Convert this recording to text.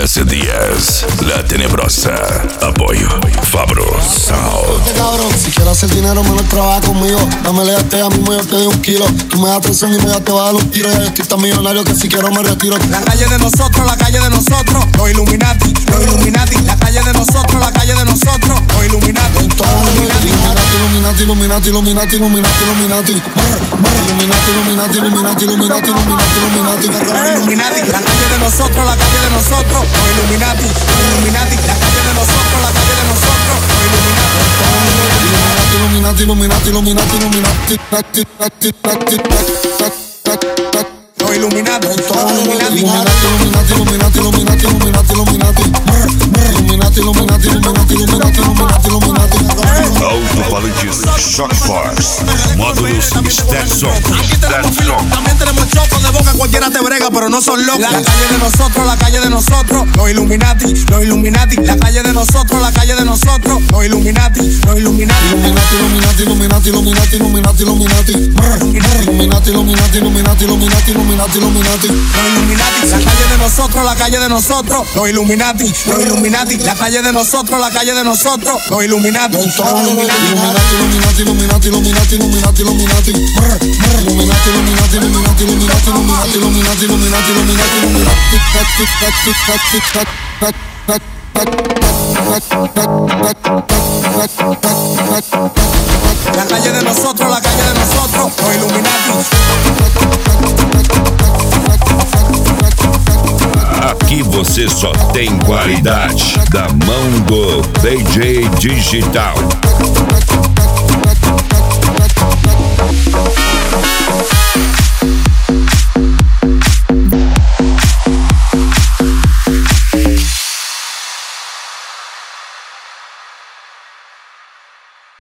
S10, La Tenebrosa. Apoyo Fabro Sound. Cabrón, si quieres hacer dinero, mejor trabaja conmigo. Dame leate a mí, yo te doy 1 kilo. Tú me das atención y me te vas a dar un tiro. Ya yo estoy tan millonario que si quiero me retiro. La calle de nosotros, la calle de nosotros. Los Illuminati, los Illuminati. La calle de nosotros, la calle de nosotros. Los Illuminati, Illuminati, Illuminati, Illuminati, Illuminati, Illuminati, Illuminati, Illuminati, Illuminati, Illuminati, Illuminati, Illuminati, Illuminati. La calle de nosotros, la calle de nosotros. Los Illuminati, los Illuminati. La calle de nosotros, la calle de nosotros. Los Illuminati, Illuminati, Illuminati, Illuminati, Los Illuminati, Illuminati, Illuminati, Illuminati, Illuminati, Illuminati, Illuminati, Illuminati, Illuminati, Illuminati, Illuminati. Alto-falantes Shock Force. Módulos Stetson. también tenemos choco de boca, cualquiera te brega, pero no son locos. La calle de nosotros, la calle de nosotros. Los Illuminati, los Illuminati. La calle de nosotros, la calle de nosotros. Los Illuminati, los Illuminati. Illuminati, Illuminati, Illuminati, Illuminati, Illuminati, Illuminati, Illuminati, Illuminati, Illuminati, Illuminati, Illuminati. Los Illuminati, la calle de nosotros, la calle de nosotros. Los Illuminati, los Illuminati. La calle de nosotros, la calle de nosotros. Los Illuminati, los Illuminati. Illuminati, Illuminati, Illuminati, Illuminati, Illuminati, Illuminati, Illuminati, Illuminati, Illuminati, Illuminati, Illuminati, La calle de nosotros, la calle de nosotros. Los Illuminati. Aqui você só tem qualidade da mão do DJ Digital.